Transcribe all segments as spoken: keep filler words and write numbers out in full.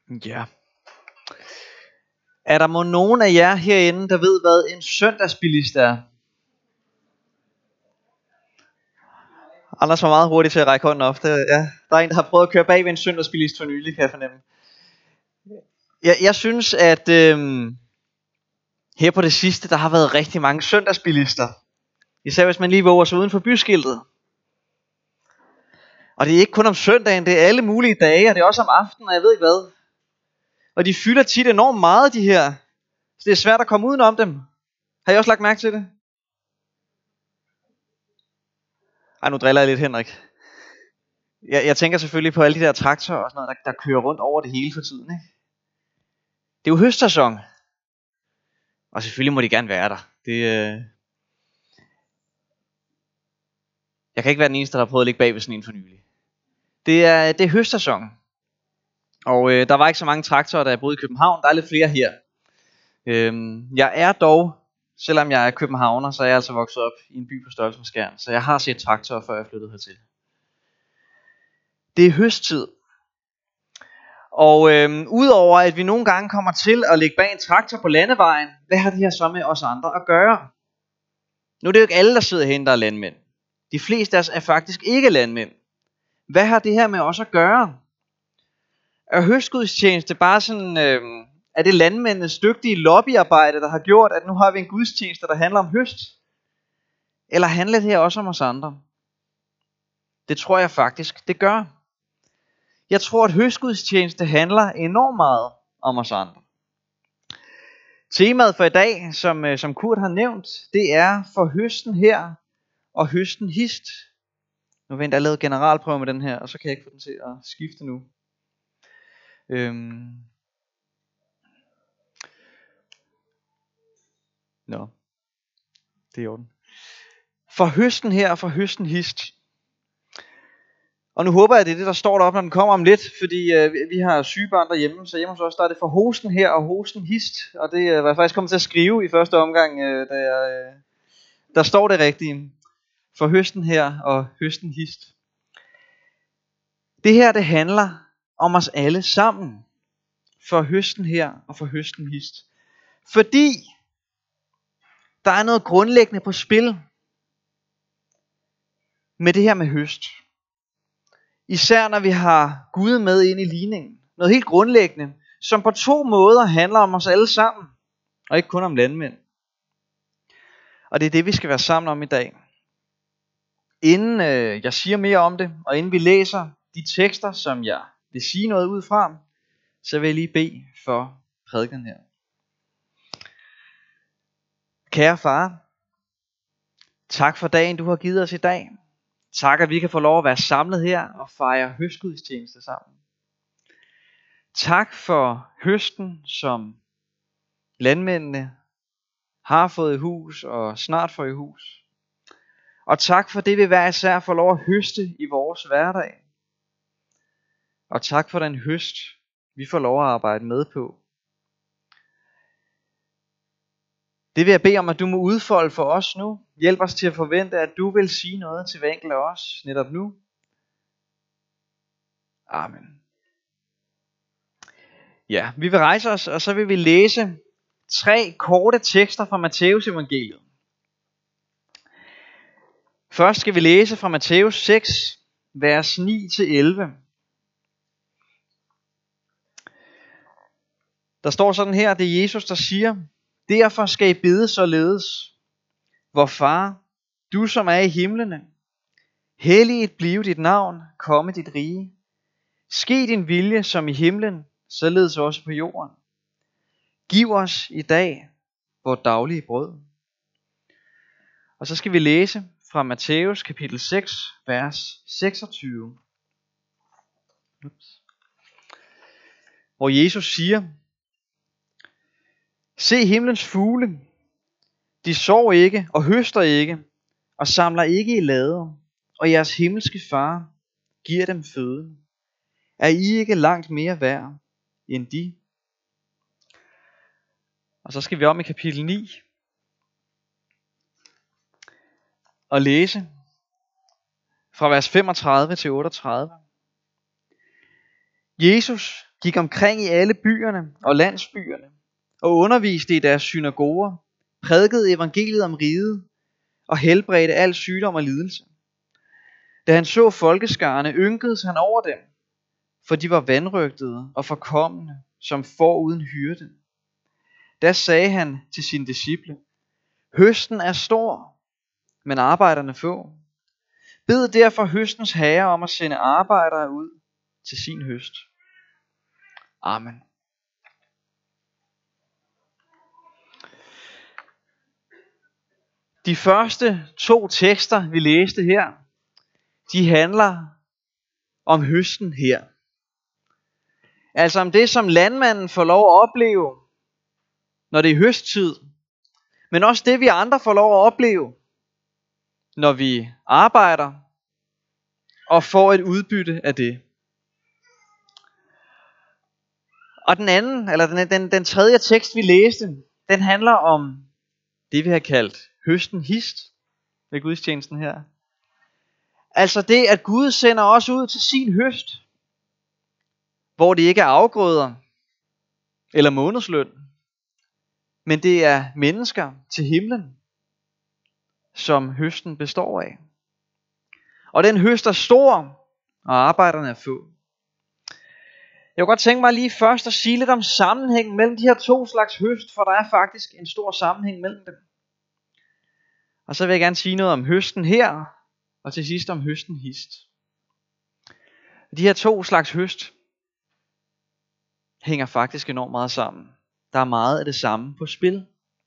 Ja. Er der må nogen af jer herinde, der ved, hvad en søndagsbilist er? Anders var meget hurtig til at række hånden op. Det, ja. Der er en, der har prøvet at køre bag ved en søndagsbilist for nylig, kan jeg fornemme. Jeg, jeg synes, at øhm, her på det sidste, der har været rigtig mange søndagsbilister. Især hvis man lige våger sig uden for byskiltet. Og det er ikke kun om søndagen, det er alle mulige dage, og det er også om aftenen, og jeg ved ikke hvad. Og de fylder tit enormt meget, de her. Så det er svært at komme udenom dem. Har I også lagt mærke til det? Ej, nu driller jeg lidt, Henrik. Jeg, jeg tænker selvfølgelig på alle de der traktorer og sådan noget, der, der kører rundt over det hele for tiden, ikke? Det er jo høstsæson. Og selvfølgelig må de gerne være der. Det, øh... Jeg kan ikke være den eneste, der har prøvet at ligge bag ved sådan en for nylig. Det er, det er høstsæson. Og øh, der var ikke så mange traktorer, da jeg boede i København. Der er lidt flere her. Øhm, jeg er dog, selvom jeg er københavner, så er jeg altså vokset op i en by på størrelse med Skjern. Så jeg har set traktorer, før jeg flyttede hertil. Det er høsttid. Og øhm, udover at vi nogle gange kommer til at ligge bag en traktor på landevejen, hvad har det her så med os andre at gøre? Nu er det jo ikke alle, der sidder herinde, der er landmænd. De fleste af os er faktisk ikke landmænd. Hvad har det her med os at gøre? Er høstgudstjeneste bare sådan, øhm, er det landmændenes dygtige lobbyarbejde, der har gjort, at nu har vi en gudstjeneste, der handler om høst? Eller handler det her også om os andre? Det tror jeg faktisk, det gør. Jeg tror, at høstgudstjeneste handler enormt meget om os andre. Temaet for i dag, som, som Kurt har nævnt, det er for høsten her og høsten hist. Nu venter jeg lavet generalprøve med den her, og så kan jeg ikke få den til at skifte nu. Øhm. Nå, det er i orden. For høsten her og for høsten hist. Og nu håber jeg, at det er det, der står deroppe, når den kommer om lidt, fordi øh, vi har syge børn derhjemme, så hjemme hos os, der er det for hosten her og hosten hist. Og det øh, var jeg faktisk kommet til at skrive i første omgang, øh, da jeg, øh, der står det rigtige. For høsten her og høsten hist. Det her, det handler om os alle sammen. For høsten her og for høsten hist. Fordi der er noget grundlæggende på spil med det her med høst. Især når vi har Gud med ind i ligningen. Noget helt grundlæggende, som på to måder handler om os alle sammen. Og ikke kun om landmænd. Og det er det, vi skal være sammen om i dag. Inden øh, jeg siger mere om det, og inden vi læser de tekster, som jeg vil sige noget ud fra, så vil jeg lige bede for prædiken her. Kære far, tak for dagen, du har givet os i dag. Tak, at vi kan få lov at være samlet her og fejre høstgudstjeneste sammen. Tak for høsten, som landmændene har fået i hus og snart får i hus. Og tak for det, vi hver især får lov at høste i vores hverdag. Og tak for den høst, vi får lov at arbejde med på. Det vil jeg bede om, at du må udfolde for os nu. Hjælp os til at forvente, at du vil sige noget til hver enkelt af os netop nu. Amen. Ja, vi vil rejse os, og så vil vi læse tre korte tekster fra Matteus evangeliet. Først skal vi læse fra Matteus seks, vers ni til elleve. Der står sådan her, det er Jesus, der siger: Derfor skal I bede således: Vor far, du som er i himlene, helliget blive dit navn, komme dit rige. Ske din vilje som i himlen, således også på jorden. Giv os i dag vores daglige brød. Og så skal vi læse fra Matteus kapitel seks, vers seksogtyve. Ups. Hvor Jesus siger: Se himlens fugle, de sår ikke og høster ikke og samler ikke i lader, og jeres himmelske far giver dem føde. Er I ikke langt mere værd end de? Og så skal vi om i kapitel ni og læse fra vers femogtredive til otteogtredive. Jesus gik omkring i alle byerne og landsbyerne og underviste i deres synagoger, prædikede evangeliet om riget og helbredte al sygdom og lidelse. Da han så folkeskarne, ynkedes han over dem, for de var vanrøgtede og forkomne, som får uden hyrde. Da sagde han til sine disciple: Høsten er stor, men arbejderne få. Bed derfor høstens herre om at sende arbejdere ud til sin høst. Amen. De første to tekster, vi læste her, de handler om høsten her. Altså om det, som landmanden får lov at opleve, når det er høsttid. Men også det, vi andre får lov at opleve, når vi arbejder og får et udbytte af det. Og den anden, eller den, den, den tredje tekst, vi læste, den handler om det, vi har kaldt høsten hist ved gudstjenesten her. Altså det, at Gud sender os ud til sin høst, hvor det ikke er afgrøder eller månedsløn, men det er mennesker til himlen, som høsten består af. Og den høst er stor, og arbejderne er få. Jeg kunne godt tænke mig lige først at sige lidt om sammenhængen mellem de her to slags høst, for der er faktisk en stor sammenhæng mellem dem. Og så vil jeg gerne sige noget om høsten her, og til sidst om høsten hist. De her to slags høst hænger faktisk enormt meget sammen. Der er meget af det samme på spil.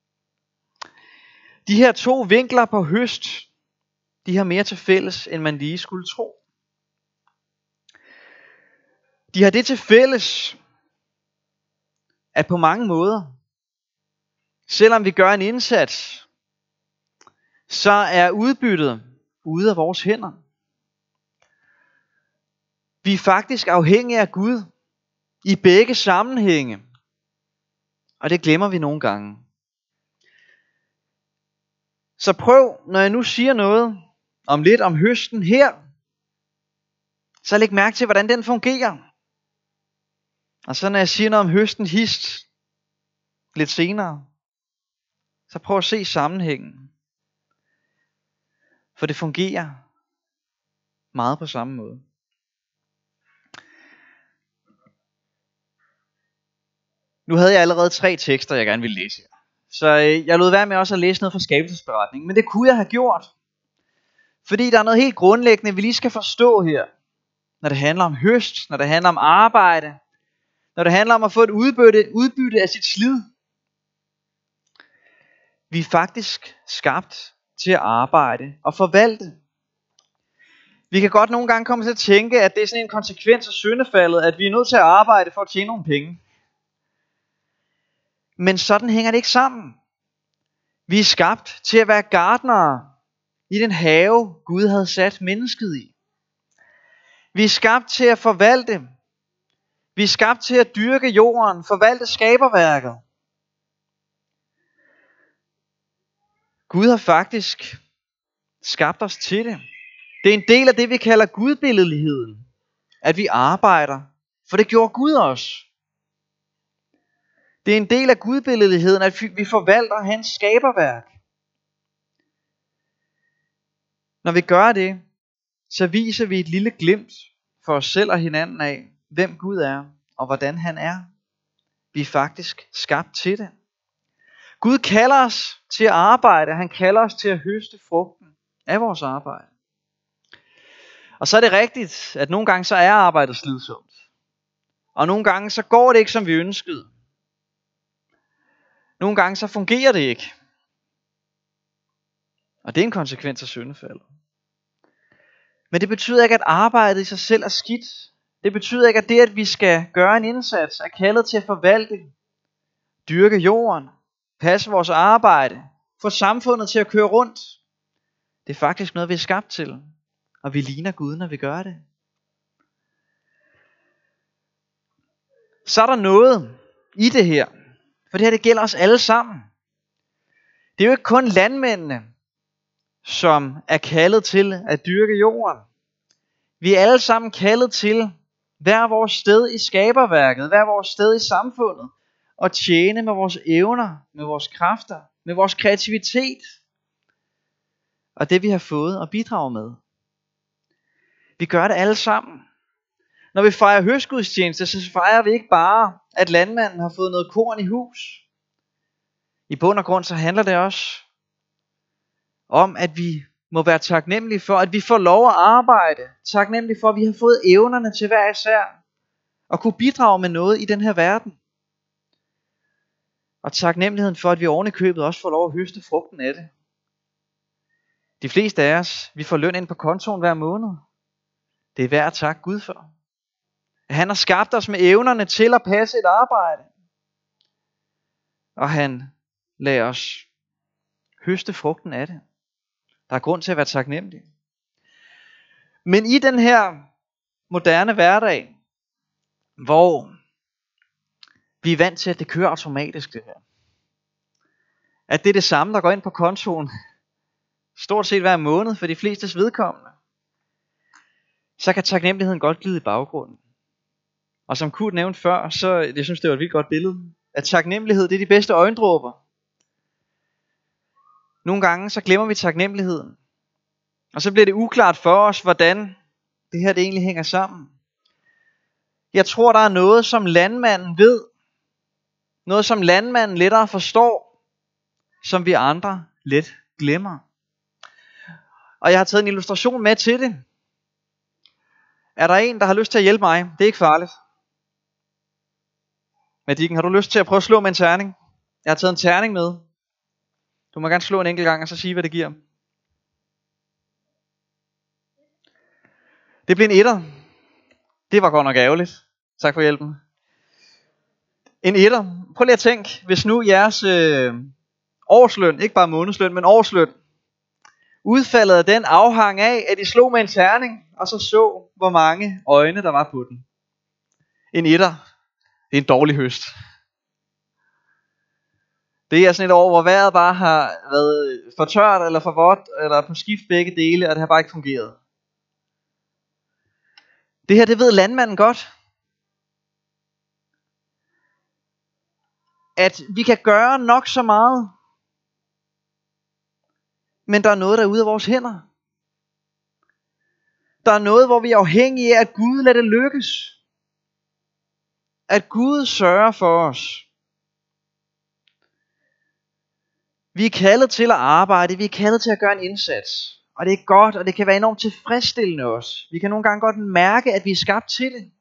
De her to vinkler på høst, de har mere til fælles, end man lige skulle tro. De har det til fælles, at på mange måder, selvom vi gør en indsats, så er udbyttet ude af vores hænder. Vi er faktisk afhængige af Gud i begge sammenhænge, og det glemmer vi nogle gange. Så prøv, når jeg nu siger noget om lidt om høsten her, så læg mærke til, hvordan den fungerer. Og så når jeg siger noget om høsten hist lidt senere, så prøv at se sammenhængen. For det fungerer meget på samme måde. Nu havde jeg allerede tre tekster, jeg gerne ville læse her. Så jeg lod være med også at læse noget fra skabelsesberetningen. Men det kunne jeg have gjort. Fordi der er noget helt grundlæggende, vi lige skal forstå her. Når det handler om høst, når det handler om arbejde, når det handler om at få et udbytte, udbytte af sit slid. Vi er faktisk skabt til at arbejde og forvalte. Vi kan godt nogle gange komme til at tænke, at det er sådan en konsekvens af syndefaldet, at vi er nødt til at arbejde for at tjene nogle penge. Men sådan hænger det ikke sammen. Vi er skabt til at være gartnere i den have, Gud havde sat mennesket i. Vi er skabt til at forvalte. Vi er skabt til at dyrke jorden, forvalte skaberværket. Gud har faktisk skabt os til det. Det er en del af det, vi kalder gudbilledligheden. At vi arbejder, for det gjorde Gud os. Det er en del af gudbilledligheden, at vi forvalter hans skaberværk. Når vi gør det, så viser vi et lille glimt for os selv og hinanden af, hvem Gud er og hvordan han er. Vi er faktisk skabt til det. Gud kalder os til at arbejde. Han kalder os til at høste frugten af vores arbejde. Og så er det rigtigt, at nogle gange så er arbejdet slidsomt. Og nogle gange så går det ikke, som vi ønskede. Nogle gange så fungerer det ikke. Og det er en konsekvens af syndefaldet. Men det betyder ikke, at arbejdet i sig selv er skidt. Det betyder ikke, at det, at vi skal gøre en indsats, er kaldet til at forvalte, dyrke jorden, passe vores arbejde, få samfundet til at køre rundt. Det er faktisk noget, vi er skabt til. Og vi ligner Gud, når vi gør det. Så er der noget i det her. For det her, det gælder os alle sammen. Det er jo ikke kun landmændene, som er kaldet til at dyrke jorden. Vi er alle sammen kaldet til hver vores sted i skaberværket, hver vores sted i samfundet, og tjene med vores evner, med vores kræfter, med vores kreativitet, og det vi har fået at bidrage med. Vi gør det alle sammen. Når vi fejrer høstgudstjeneste, så fejrer vi ikke bare, at landmanden har fået noget korn i hus. I bund og grund så handler det også om, at vi må være taknemmelige for, at vi får lov at arbejde. Taknemmelige for, at vi har fået evnerne til hver især. Og kunne bidrage med noget i den her verden. Og taknemmeligheden for, at vi oven i købet også får lov at høste frugten af det. De fleste af os, vi får løn ind på kontoen hver måned. Det er værd at takke Gud for. Han har skabt os med evnerne til at passe et arbejde. Og han lader os høste frugten af det. Der er grund til at være taknemmelig. Men i den her moderne hverdag, hvor vi er vant til, at det kører automatisk det her. At det er det samme, der går ind på kontoen stort set hver måned for de flestes vedkommende. Så kan taknemmeligheden godt glide i baggrunden. Og som Kurt nævnte før, så jeg synes det var et vildt godt billede. At taknemmelighed, det er de bedste øjendråber. Nogle gange så glemmer vi taknemmeligheden. Og så bliver det uklart for os, hvordan det her det egentlig hænger sammen. Jeg tror, der er noget, som landmanden ved. Noget, som landmanden lettere forstår. Som vi andre let glemmer. Og jeg har taget en illustration med til det. Er der en, der har lyst til at hjælpe mig? Det er ikke farligt. Madikken, har du lyst til at prøve at slå med en terning? Jeg har taget en terning med. Du må gerne slå en enkelt gang, og så sige, hvad det giver. Det blev en etter. Det var godt nok ærgerligt. Tak for hjælpen. En etter. Prøv lige at tænke, hvis nu jeres øh, årsløn, ikke bare månedsløn, men årsløn, udfaldet af den afhang af, at I slog med en terning, og så så, hvor mange øjne der var på den. En etter. Det er en dårlig høst. Det er sådan et år, hvor vejret bare har været for tørt, eller for vådt, eller på skift begge dele, og det har bare ikke fungeret. Det her, det ved landmanden godt. At vi kan gøre nok så meget, men der er noget, der er ude af vores hænder. Der er noget, hvor vi er afhængige af, at Gud lader det lykkes. At Gud sørger for os. Vi er kaldet til at arbejde, vi er kaldet til at gøre en indsats. Og det er godt, og det kan være enormt tilfredsstillende også. Vi kan nogle gange godt mærke, at vi er skabt til det.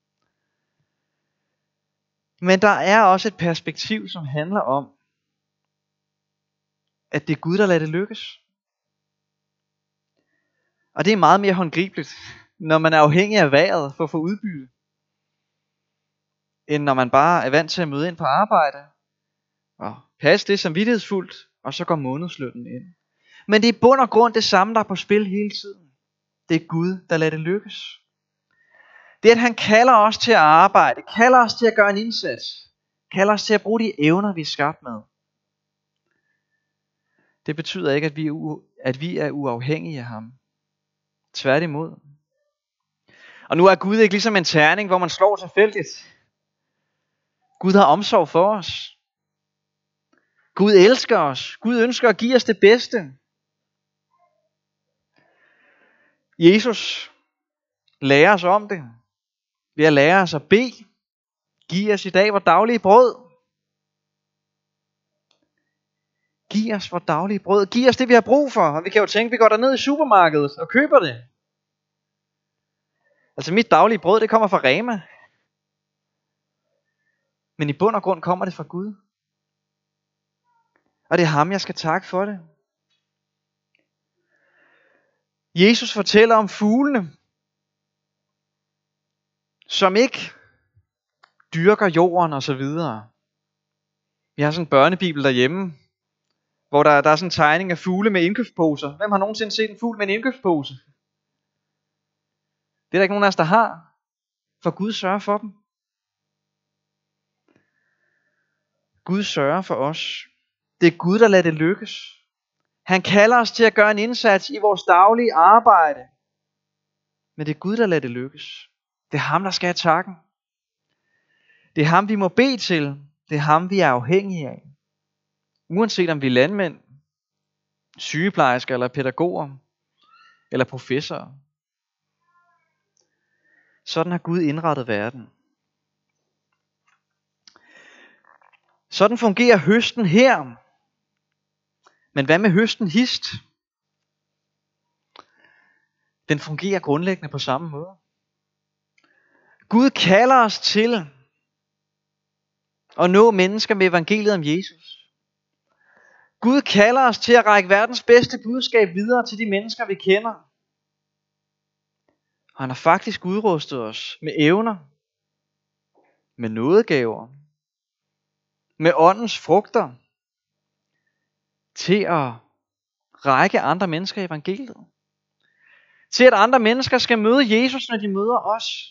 Men der er også et perspektiv, som handler om, at det er Gud, der lader det lykkes. Og det er meget mere håndgribeligt, når man er afhængig af vejret for at få udbytte, end når man bare er vant til at møde ind på arbejde, og passe det samvittighedsfuldt, og så går månedslønnen ind. Men det er i bund og grund det samme, der er på spil hele tiden. Det er Gud, der lader det lykkes. Det er, at han kalder os til at arbejde, kalder os til at gøre en indsats, kalder os til at bruge de evner, vi er skabt med. Det betyder ikke, at vi er, u- at vi er uafhængige af ham. Tværtimod. Og nu er Gud ikke ligesom en terning, hvor man slår tilfældigt. Gud har omsorg for os. Gud elsker os. Gud ønsker at give os det bedste. Jesus lærer os om det. Ved at lære os at bede. Giv os i dag vores daglige brød. Giv os vores daglige brød. Giv os det, vi har brug for. Og vi kan jo tænke, vi går derned i supermarkedet og køber det. Altså mit daglige brød, det kommer fra Rema. Men i bund og grund kommer det fra Gud. Og det er ham, jeg skal takke for det. Jesus fortæller om fuglene, som ikke dyrker jorden og så videre. Vi har sådan en børnebibel derhjemme, hvor der, der er sådan en tegning af fugle med indkøbsposer. Hvem har nogensinde set en fugl med en indkøbspose? Det er der ikke nogen af os, der har. For Gud sørger for dem. Gud sørger for os. Det er Gud, der lader det lykkes. Han kalder os til at gøre en indsats i vores daglige arbejde. Men det er Gud, der lader det lykkes. Det er ham, der skal have takken. Det er ham, vi må bede til. Det er ham, vi er afhængige af. Uanset om vi er landmænd, sygeplejersker eller pædagoger eller professorer. Sådan har Gud indrettet verden. Sådan fungerer høsten her. Men hvad med høsten hist? Den fungerer grundlæggende på samme måde. Gud kalder os til at nå mennesker med evangeliet om Jesus. Gud kalder os til at række verdens bedste budskab videre til de mennesker, vi kender. Og han har faktisk udrustet os med evner, med nådegaver, med åndens frugter, til at række andre mennesker i evangeliet. Til at andre mennesker skal møde Jesus, når de møder os.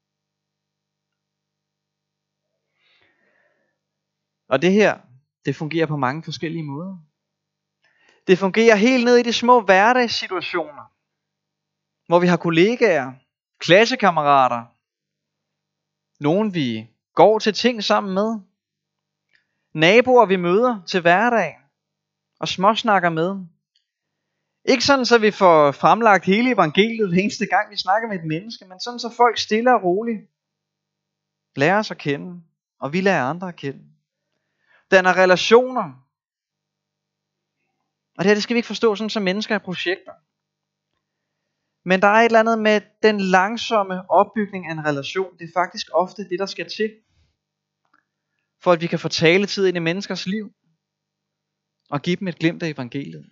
Og det her, det fungerer på mange forskellige måder. Det fungerer helt ned i de små hverdagssituationer, hvor vi har kollegaer, klassekammerater, nogen vi går til ting sammen med, naboer vi møder til hverdag og småsnakker med. Ikke sådan, så vi får fremlagt hele evangeliet hver eneste gang, vi snakker med et menneske, men sådan, så folk stille og roligt lærer os at kende, og vi lærer andre at kende. Danner relationer. Og det her, det skal vi ikke forstå sådan, som mennesker er projekter. Men der er et eller andet med den langsomme opbygning af en relation. Det er faktisk ofte det, der skal til, for at vi kan få taletid ind i menneskers liv, og give dem et glimt af evangeliet.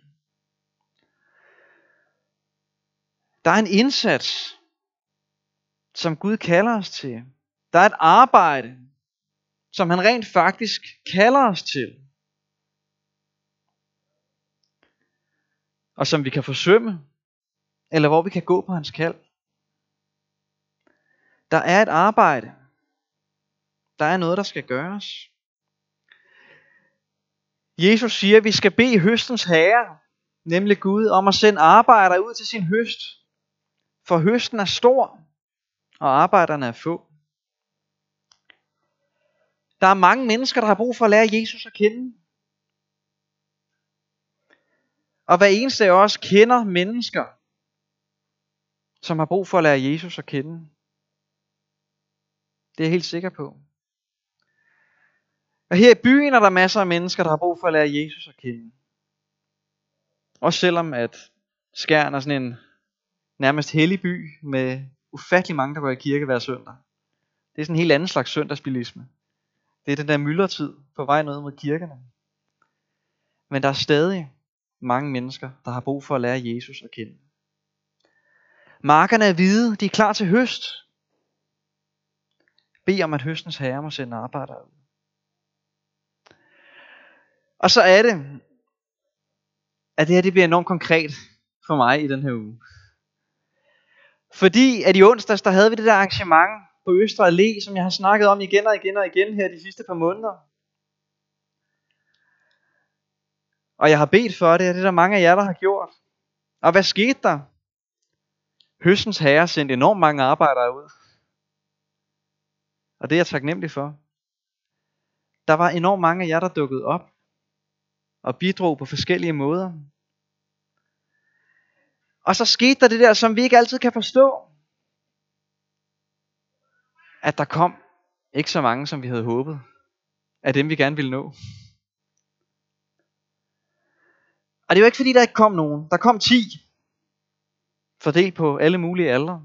Der er en indsats, som Gud kalder os til. Der er et arbejde, som han rent faktisk kalder os til. Og som vi kan forsømme, eller hvor vi kan gå på hans kald. Der er et arbejde. Der er noget, der skal gøres. Jesus siger, at vi skal bede høstens herre, nemlig Gud, om at sende arbejdere ud til sin høst. For høsten er stor, og arbejderne er få. Der er mange mennesker, der har brug for at lære Jesus at kende. Og hver eneste af os kender mennesker, som har brug for at lære Jesus at kende. Det er jeg helt sikker på. Og her i byen er der masser af mennesker, der har brug for at lære Jesus at kende. Også selvom at Skjern er sådan en nærmest hellig by med ufattelig mange, der går i kirke hver søndag. Det er sådan en helt anden slags søndagsbilisme. Det er den der myldretid på vej ned mod kirkerne. Men der er stadig mange mennesker, der har brug for at lære Jesus at kende. Markerne er hvide, de er klar til høst. Bed om, at høstens herre må sende arbejdere ud. Og så er det, at det her det bliver enormt konkret for mig i den her uge. Fordi at i onsdags, der havde vi det der arrangement på Østre Allé, som jeg har snakket om igen og igen og igen her de sidste par måneder. Og jeg har bedt for det, og det er der mange af jer, der har gjort. Og hvad skete der? Høstens herre sendte enormt mange arbejdere ud. Og det er jeg taknemmelig for. Der var enormt mange af jer, der dukkede op og bidrog på forskellige måder. Og så skete der det der, som vi ikke altid kan forstå. At der kom ikke så mange, som vi havde håbet, af dem vi gerne ville nå. Og det er jo ikke fordi, der ikke kom nogen. Der kom ti. Fordelt på alle mulige aldre.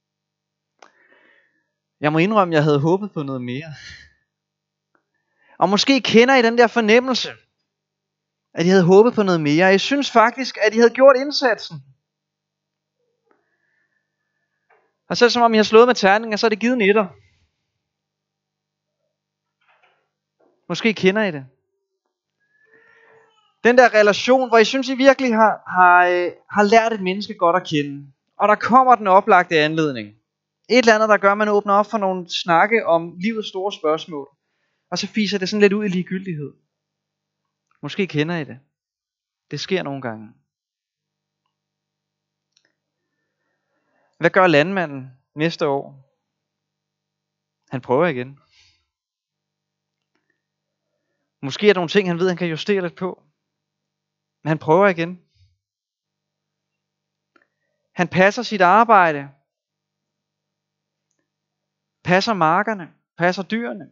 Jeg må indrømme, at jeg havde håbet på noget mere. Og måske kender I den der fornemmelse, at I havde håbet på noget mere. Jeg synes faktisk, at I havde gjort indsatsen. Og så som om I har slået med terninger, så er det givet en etter. Måske kender I det. Den der relation, hvor I synes, I virkelig har, har, har lært et menneske godt at kende. Og der kommer den oplagte anledning. Et eller andet, der gør, at man åbner op for nogle snakke om livets store spørgsmål. Og så fiser det sådan lidt ud i ligegyldighed. Måske kender I det. Det sker nogle gange. Hvad gør landmanden næste år? Han prøver igen. Måske er der nogle ting, han ved, han kan justere lidt på. Men han prøver igen. Han passer sit arbejde. Passer markerne. Passer dyrene.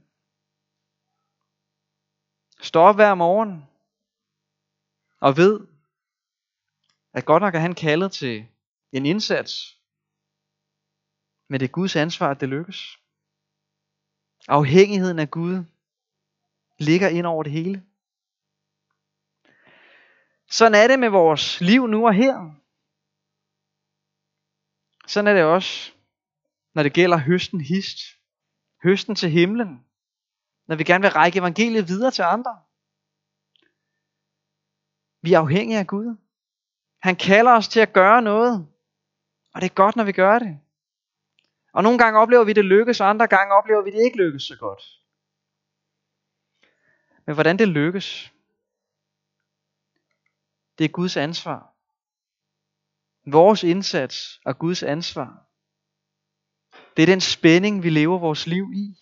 Står op hver morgen. Og ved, at godt nok er han kaldet til en indsats. Men det er Guds ansvar, at det lykkes. Afhængigheden af Gud ligger ind over det hele. Sådan er det med vores liv nu og her. Sådan er det også, når det gælder høsten hist. Høsten til himlen. Når vi gerne vil række evangeliet videre til andre. Vi er afhængige af Gud. Han kalder os til at gøre noget. Og det er godt, når vi gør det. Og nogle gange oplever vi det lykkes, og andre gange oplever vi det ikke lykkes så godt. Men hvordan det lykkes, det er Guds ansvar. Vores indsats er Guds ansvar. Det er den spænding, vi lever vores liv i.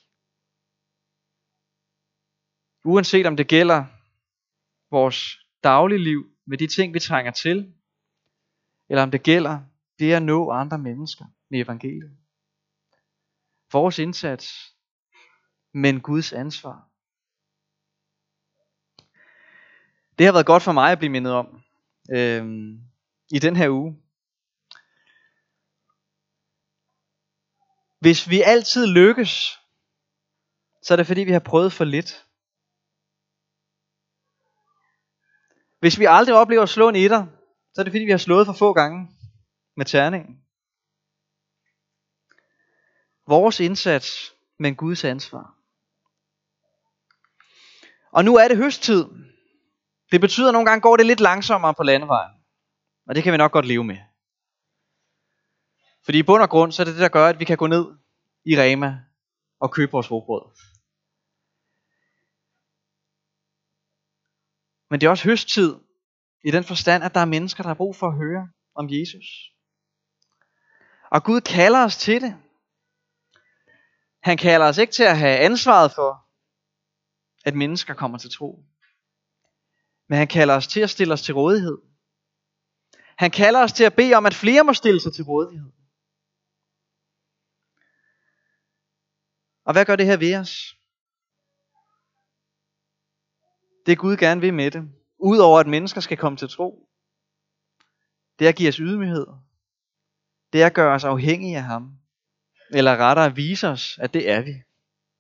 Uanset om det gælder vores dagligliv med de ting, vi trænger til, eller om det gælder det at nå andre mennesker med evangeliet. Vores indsats, men Guds ansvar. Det har været godt for mig at blive mindet om øhm, i den her uge. Hvis vi altid lykkes, så er det fordi vi har prøvet for lidt. Hvis vi aldrig oplever at slå en etter, så er det fordi vi har slået for få gange med terningen. Vores indsats, men Guds ansvar. Og nu er det høsttid. Det betyder, at nogle gange går det lidt langsommere på landevejen. Og det kan vi nok godt leve med. Fordi i bund og grund, så er det det, der gør, at vi kan gå ned i Rema og købe vores rugbrød. Men det er også høsttid i den forstand, at der er mennesker, der har brug for at høre om Jesus. Og Gud kalder os til det. Han kalder os ikke til at have ansvaret for, at mennesker kommer til tro. Men han kalder os til at stille os til rådighed. Han kalder os til at bede om, at flere må stille sig til rådighed. Og hvad gør det her ved os? Det Gud gerne vil med det, udover at mennesker skal komme til tro, det er at give os ydmyghed. Det er at gøre os afhængige af ham. Eller rettere at vise os, at det er vi.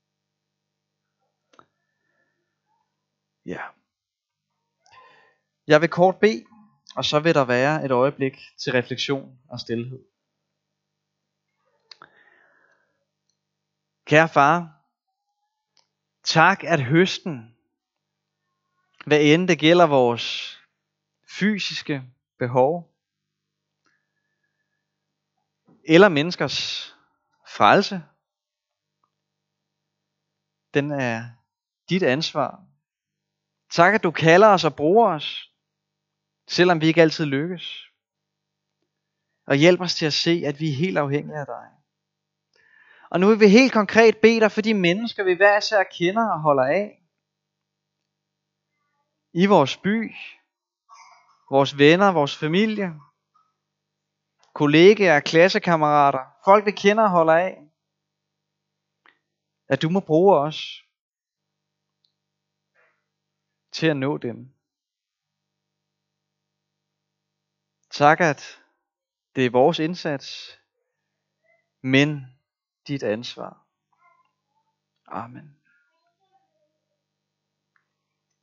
Ja. Jeg vil kort bede, og så vil der være et øjeblik til refleksion og stilhed. Kære far, tak at høsten, hvad end det gælder vores fysiske behov, eller menneskers frelse, den er dit ansvar. Tak at du kalder os og bruger os, selvom vi ikke altid lykkes. Og hjælp os til at se, at vi er helt afhængige af dig. Og nu vil vi helt konkret bede dig for de mennesker, vi hver især kender og holder af. I vores by, vores venner, vores familie, kollegaer, klassekammerater, folk vi kender og holder af. At du må bruge os til at nå dem. Tak at det er vores indsats, men dit ansvar. Amen.